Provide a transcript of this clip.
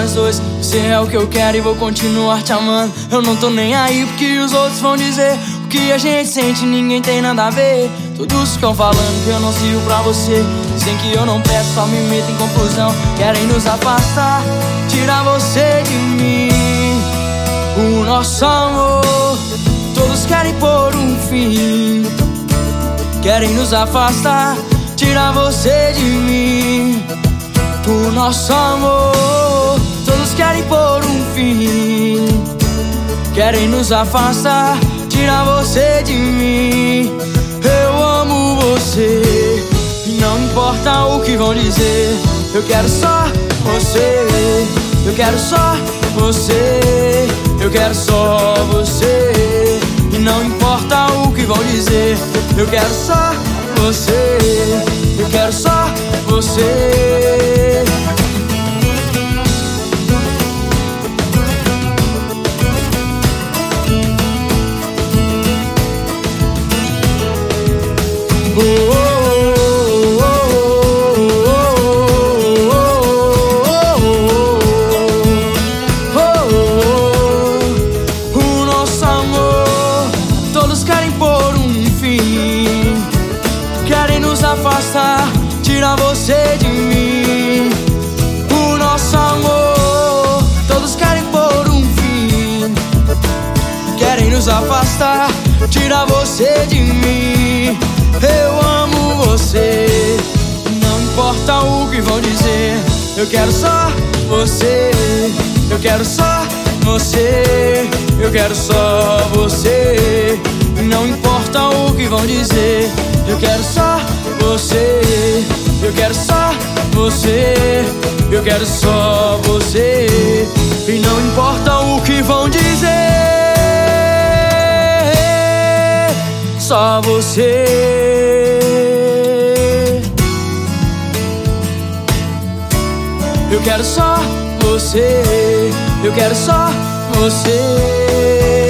nós dois. Você é o que eu quero e vou continuar te amando. Eu não tô nem aí porque os outros vão dizer. O que a gente sente ninguém tem nada a ver. Todos ficam falando que eu não sirvo pra você. Dizem que eu não peço, só me meto em confusão. Querem nos afastar, tirar você de mim. O nosso amor, todos querem pôr um fim. Querem nos afastar, tirar você de mim. O nosso amor, todos querem pôr um fim. Querem nos afastar, tirar você de mim. Eu amo você e não importa o que vão dizer. Eu quero só você, eu quero só você, eu quero só você. E não importa o que vão dizer. Eu quero só você, eu quero só você. O nosso amor, todos querem pôr um fim. Querem nos afastar, tirar você de mim. O nosso amor, todos querem pôr um fim. Querem nos afastar, tirar você de mim. Eu amo você, não importa o que vão dizer. Eu quero só você, eu quero só você, eu quero só você. Não importa o que vão dizer. Eu quero só você, eu quero só você, eu quero só você. E não importa o que vão dizer. Só você. Eu quero só você, eu quero só você.